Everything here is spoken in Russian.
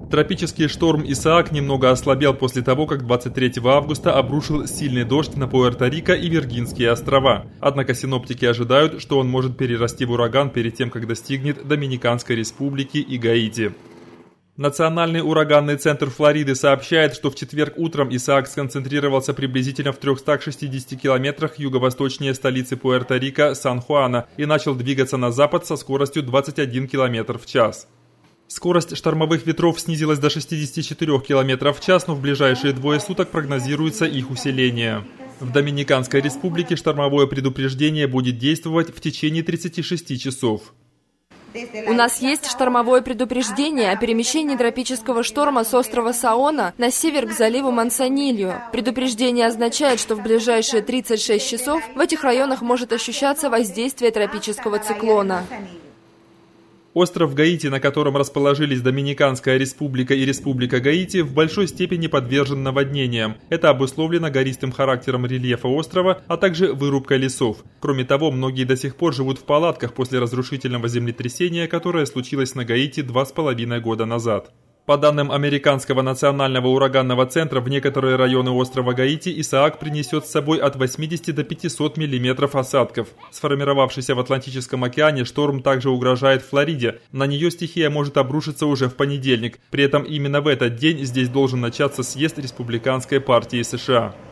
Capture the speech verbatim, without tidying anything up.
Тропический шторм Исаак немного ослабел после того, как двадцать третьего августа обрушил сильный дождь на Пуэрто-Рико и Виргинские острова. Однако синоптики ожидают, что он может перерасти в ураган перед тем, как достигнет Доминиканской республики и Гаити. Национальный ураганный центр Флориды сообщает, что в четверг утром Исаак сконцентрировался приблизительно в трёхстах шестидесяти километрах юго-восточнее столицы Пуэрто-Рико Сан-Хуана и начал двигаться на запад со скоростью двадцать один километр в час. Скорость штормовых ветров снизилась до шестидесяти четырёх километров в час, но в ближайшие двое суток прогнозируется их усиление. В Доминиканской республике штормовое предупреждение будет действовать в течение тридцати шести часов. У нас есть штормовое предупреждение о перемещении тропического шторма с острова Саона на север к заливу Мансанилью. Предупреждение означает, что в ближайшие тридцать шесть часов в этих районах может ощущаться воздействие тропического циклона. Остров Гаити, на котором расположились Доминиканская республика и Республика Гаити, в большой степени подвержен наводнениям. Это обусловлено гористым характером рельефа острова, а также вырубкой лесов. Кроме того, многие до сих пор живут в палатках после разрушительного землетрясения, которое случилось на Гаити два с половиной года назад. По данным Американского национального ураганного центра, в некоторые районы острова Гаити Исаак принесет с собой от восьмидесяти до пятисот миллиметров осадков. Сформировавшийся в Атлантическом океане шторм также угрожает Флориде. На нее стихия может обрушиться уже в понедельник. При этом именно в этот день здесь должен начаться съезд Республиканской партии США.